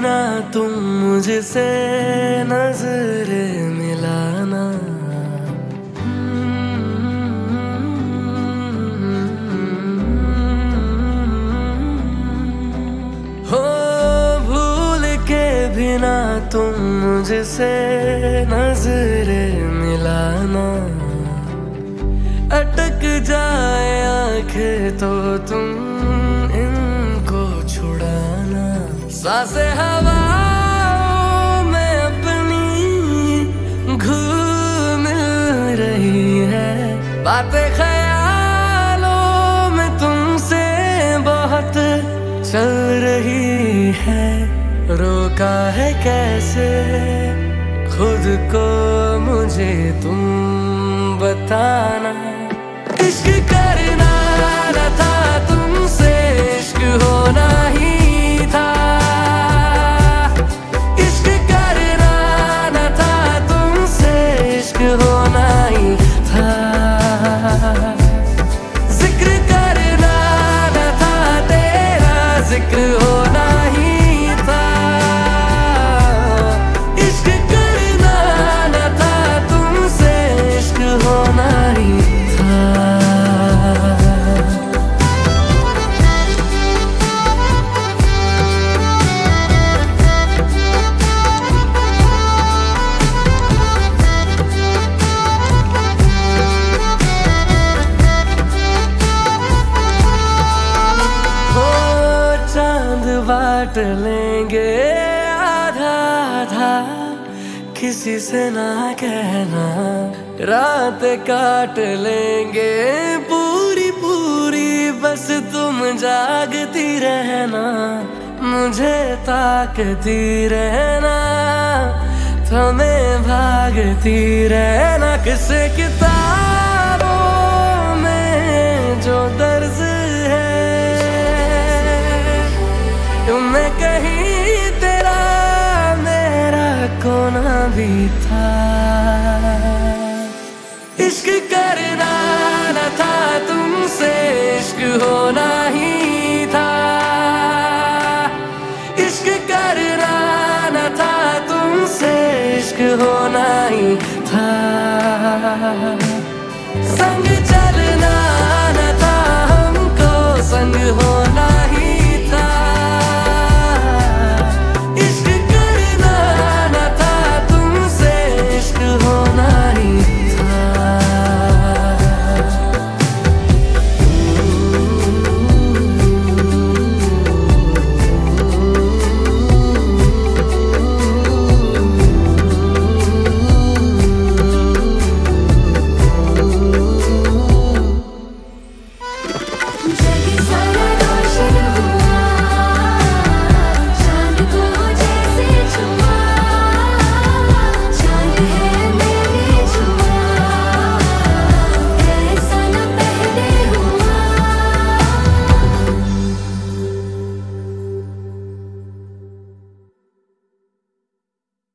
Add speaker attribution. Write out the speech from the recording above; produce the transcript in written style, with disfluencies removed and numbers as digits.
Speaker 1: बिना तुम मुझसे नजर मिलाना। हो भूल के बिना तुम मुझसे नजर मिलाना। अटक जाए आंखें तो तुम इनको छुड़ाना। सांसें हवाओं में अपनी घूम रही है, बातें ख्यालों में तुमसे बहुत चल रही है। रोका है कैसे खुद को मुझे तुम बताना। इश्क करना न था तुमसे, इश्क होना ही था। इश्क करना न था तुमसे, इश्क होना ही था। जिक्र करना न था तेरा, जिक्र होना ही था। इश्क करना न था तुमसे, इश्क होना ही था। बांट लेंगे आधा आधा, किसी से ना कहना। रात काट लेंगे पूरी पूरी, बस तुम जागती रहना। मुझे ताकती रहना, तुम्हें भागती रहना। किसे किताबों में जो दर्ज है, तुम्हें कहीं तेरा मेरा कोना भी था। इश्क करना न था तुमसे, इश्क होना ही था। इश्क करना न था तुमसे, इश्क होना ही था।